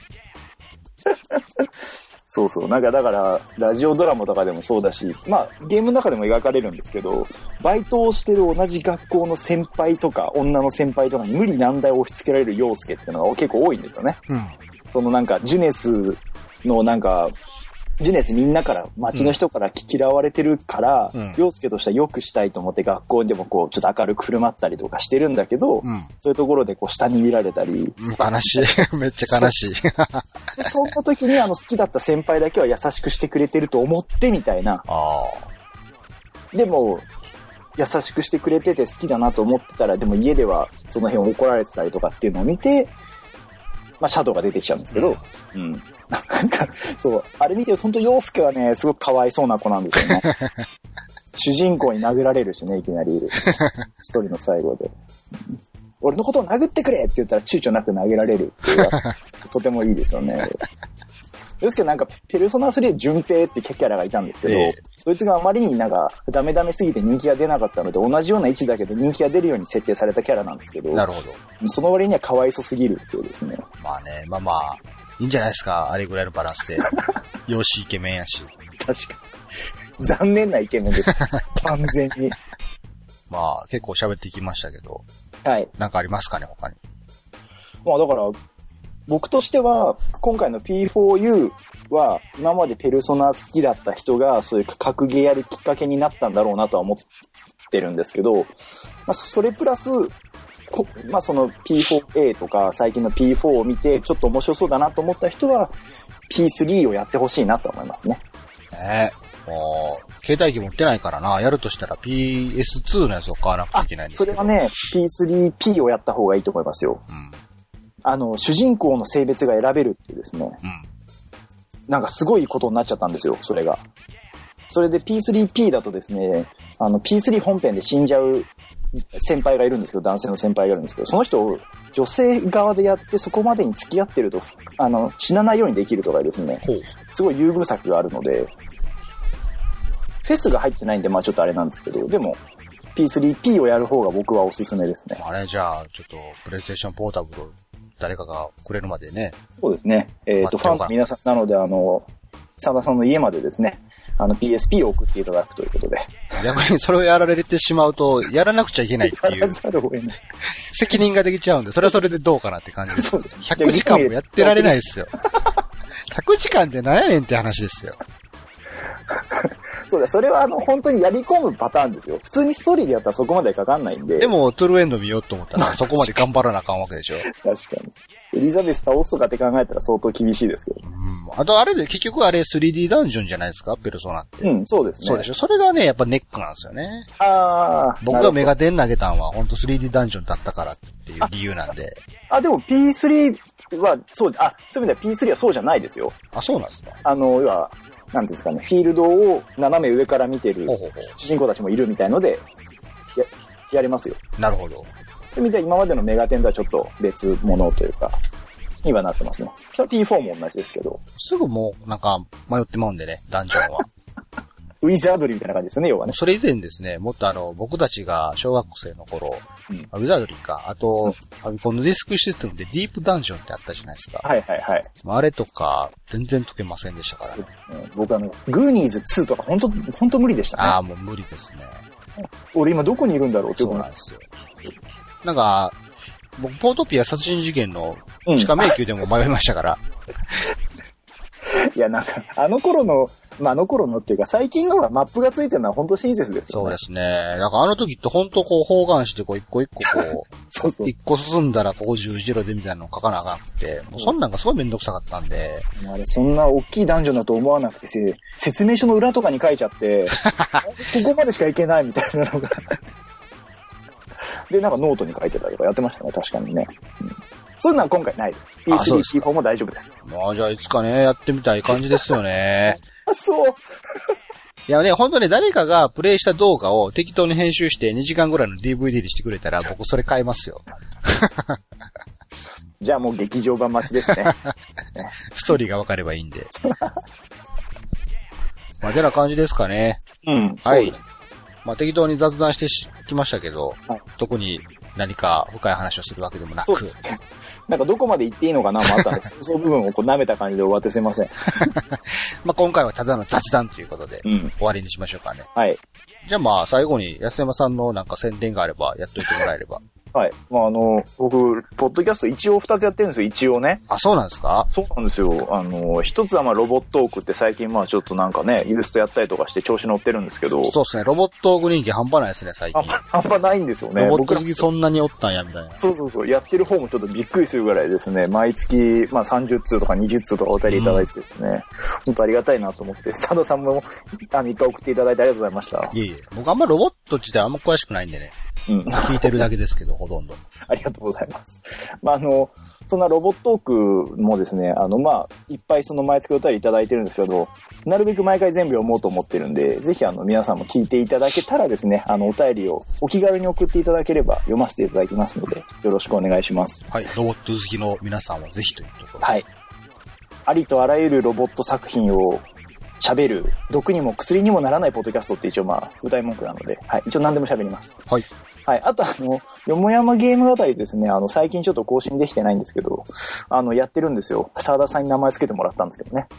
S2: そうそう。なんかだから、ラジオドラマとかでもそうだし、まあ、ゲームの中でも描かれるんですけど、バイトをしてる同じ学校の先輩とか、女の先輩とかに無理難題を押し付けられる陽介っていうのが結構多いんですよね。うん。そのなんか、ジュネスのなんか、ジュネスみんなから、街の人から嫌われてるから、陽介としては良くしたいと思って学校でもこう、ちょっと明るく振る舞ったりとかしてるんだけど、そういうところでこう、下に見られたり。
S1: 悲しい。めっちゃ悲しい。
S2: そんな時に好きだった先輩だけは優しくしてくれてると思ってみたいな。でも、優しくしてくれてて好きだなと思ってたら、でも家ではその辺怒られてたりとかっていうのを見て、まあ、シャドウが出てきちゃうんですけど、なんか、そう、あれ見てると本当陽介はね、すごくかわいそうな子なんですよね。主人公に殴られるしね、いきなり。ストーリーの最後で。俺のことを殴ってくれって言ったら躊躇なく投げられるっていうのは、とてもいいですよね。ですけどなんか、ペルソナ3で順平ってキャラがいたんですけど、そいつがあまりになんか、ダメすぎて人気が出なかったので、同じような位置だけど人気が出るように設定されたキャラなんですけど、
S1: なるほど。
S2: その割には可愛そすぎるっていうですね。
S1: まあね、まあ、いいんじゃないですか、あれぐらいのバランスで。容姿イケメンやし。
S2: 確かに。残念なイケメンです。完全に。
S1: まあ、結構喋ってきましたけど。
S2: はい。
S1: なんかありますかね、他に。
S2: まあだから、僕としては、今回の P4U は、今までペルソナ好きだった人が、そういう格ゲーやるきっかけになったんだろうなとは思ってるんですけど、まあ、それプラス、まあその P4A とか最近の P4 を見て、ちょっと面白そうだなと思った人は、P3 をやってほしいなと思いますね。
S1: もう、携帯機持ってないからな、やるとしたら PS2 のやつを買わなくちゃいけないんですけど。
S2: それはね、P3P をやった方がいいと思いますよ。主人公の性別が選べるっていうですね。なんかすごいことになっちゃったんですよ、それが。それで P3P だとですね、P3 本編で死んじゃう先輩がいるんですけど、男性の先輩がいるんですけど、その人を女性側でやってそこまでに付き合ってると、死なないようにできるとかですね、すごい優遇策があるので、フェスが入ってないんで、まあちょっとあれなんですけど、でも、P3P をやる方が僕はおすすめですね。
S1: あれじゃあ、ちょっと、プレイステーションポータブル、誰かがくれるまでね。
S2: そうですね。ファンの皆さんなので、佐田さんの家までですね、PSP を送っていただくということで。
S1: 逆にそれをやられてしまうと、やらなくちゃいけないっていう。責任ができちゃうんで、それはそれでどうかなって感じです。100時間もやってられないですよ。100時間って何やねんって話ですよ。
S2: そうだ、それは本当にやり込むパターンですよ。普通にストーリーでやったらそこまでかかんないんで。
S1: でも、トゥルーエンド見ようと思ったら、そこまで頑張らなあかんわけでしょ。
S2: 確かに。エリザベス倒すとかって考えたら相当厳しいですけど。
S1: あとあれで、結局あれ 3D ダンジョンじゃないですかペルソナって。
S2: そうですね。
S1: そうでしょ。それがね、やっぱネックなんですよね。僕がメガテン投げたんは、ほんと 3D ダンジョンだったからっていう理由なんで。
S2: でも P3 は、そういう意味では P3 はそうじゃないですよ。
S1: そうなんですか。
S2: 要は、なんていうんですかね、フィールドを斜め上から見てる主人公たちもいるみたいので、やれますよ。
S1: なるほど。
S2: そういう意味では今までのメガテンとはちょっと別物というか、にはなってますね。P4 も同じですけど。
S1: すぐもう、なんか、迷ってまうんでね、ダンジョンは。
S2: ウィザードリーみたいな感じですよね、要はね。
S1: それ以前ですね、もっと僕たちが小学生の頃、ウィザードリーか、あと、ファミコンのディスクシステムでディープダンジョンってあったじゃないですか。
S2: はいはいはい。
S1: あれとか、全然解けませんでしたからね。
S2: 僕グーニーズ2とか本当無理でしたね。
S1: もう無理ですね。
S2: 俺今どこにいるんだろうって
S1: そうなんですよ。なんか、僕、ポートピア殺人事件の地下迷宮でも迷いましたから。
S2: いや、なんか、あの頃のっていうか、最近のはマップがついてるのは本当親切ですよね。
S1: そうですね。だからあの時って本当こう方眼してこう一個一個こう、そう一個進んだらここ十字路でみたいなの書かなあかんくて、もうそんなんがすごいめんどくさかったんで。
S2: あれ、そんな大きいダンジョンだと思わなくて説明書の裏とかに書いちゃって、ここまでしか行けないみたいなのが。で、なんかノートに書いてたりとかやってましたね、確かにね。そういうのは今回ないです。P3、P4 も大丈夫です。
S1: じゃあいつかね、やってみたい感じですよね。
S2: そう。
S1: いやね、ほんとね、誰かがプレイした動画を適当に編集して2時間ぐらいの DVD にしてくれたら僕それ買いますよ。
S2: じゃあもう劇場版待ちですね。
S1: ストーリーが分かればいいんで。てな感じですかね。はい。適当に雑談してきましたけど、特に何か深い話をするわけでもなく。
S2: そうですね。なんかどこまで行っていいのかなもあったんで、その部分を舐めた感じで終わってすいません。
S1: 今回はただの雑談ということで、終わりにしましょうかね。
S2: はい。
S1: じゃあ最後に安山さんのなんか宣伝があればやっといてもらえれば。
S2: はい。僕、ポッドキャスト一応2つやってるんですよ、一応ね。
S1: そうなんですか？
S2: そうなんですよ。一つはロボットークって最近ちょっとなんかね、ユーストやったりとかして調子乗ってるんですけど。
S1: そうですね、ロボットーク人気半端ないですね、最近。
S2: 半端ないんですよね。
S1: ロボット好きそんなにおったんや、みたいな。
S2: そう。やってる方もちょっとびっくりするぐらいですね、毎月、30通とか20通とかお便りいただいてですね、本当ありがたいなと思って、佐田さんも一回送っていただいてありがとうございました。
S1: いえ。僕あんまロボット自体あんま詳しくないんでね。聞いてるだけですけど、ほとんど。
S2: ありがとうございます。そんなロボットークもですね、いっぱいその毎月お便りいただいてるんですけど、なるべく毎回全部読もうと思ってるんで、ぜひ皆さんも聞いていただけたらですね、お便りをお気軽に送っていただければ読ませていただきますので、よろしくお願いします。
S1: はい、ロボット好きの皆さんはぜひというところで。
S2: はい。ありとあらゆるロボット作品を喋る、毒にも薬にもならないポッドキャストって一応歌い文句なので、はい、一応何でも喋ります。
S1: はい。
S2: はい。あとよもやまゲーム語りですね、最近ちょっと更新できてないんですけど、やってるんですよ。沢田さんに名前つけてもらったんですけどね。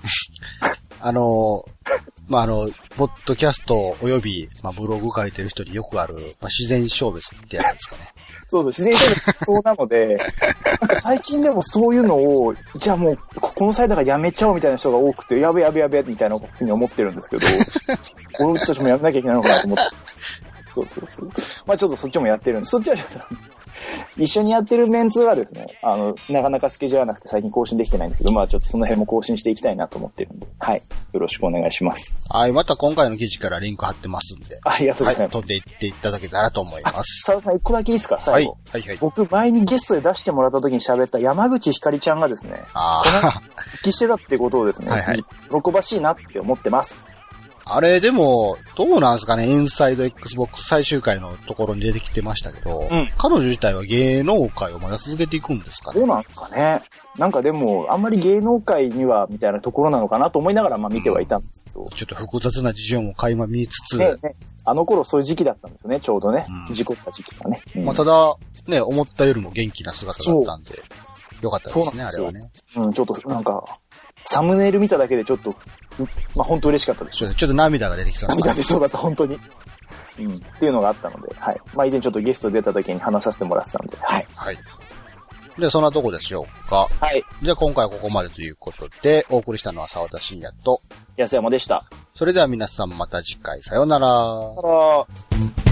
S1: ポッドキャストおよび、ブログ書いてる人によくある、自然消滅ってやつですかね。
S2: そう、自然消滅そうなので、なんか最近でもそういうのを、じゃあもう、この際だからやめちゃおうみたいな人が多くて、やべみたいなふうに思ってるんですけど、俺たちもやんなきゃいけないのかなと思って。そう。ちょっとそっちもやってるんで、そっちはちょっと、一緒にやってるメンツはですね、なかなかスケジュールがなくて最近更新できてないんですけど、ちょっとその辺も更新していきたいなと思ってるんで、はい。よろしくお願いします。
S1: はい。また今回の記事からリンク貼ってますんで。
S2: ありがとうございます。
S1: はい。飛んでいっていただけたらと思います。
S2: さあ、一個だけいいですか最後。
S1: はい。
S2: 僕、前にゲストで出してもらった時に喋った山口ひかりちゃんがですね、復帰してたってことをですね、喜ばしいなって思ってます。
S1: あれ、でも、どうなんですかね、インサイド Xbox 最終回のところに出てきてましたけど、彼女自体は芸能界をまだ続けていくんですかね。
S2: どうなんですかね。なんかでも、あんまり芸能界には、みたいなところなのかなと思いながら、見てはいたんですけど。
S1: ちょっと複雑な事情も垣間見つつ、
S2: あの頃そういう時期だったんですよね、ちょうどね。事故った時期がね。
S1: ただ、ね、思ったよりも元気な姿だったんで、よかったですね、あれはね。
S2: ちょっとなんか、サムネイル見ただけでちょっと、本当嬉しかったです。
S1: ちょっと涙が出てきそうな。
S2: 涙出そうだった、本当に。っていうのがあったので、はい。以前ちょっとゲスト出た時に話させてもらってたんで、はい。
S1: はい。 で、そんなとこでしょうか。
S2: はい。
S1: じゃあ今回はここまでということで、お送りしたのは沢田信也と、
S2: 安山でした。
S1: それでは皆さんまた次回、さようなら。
S2: さよなら。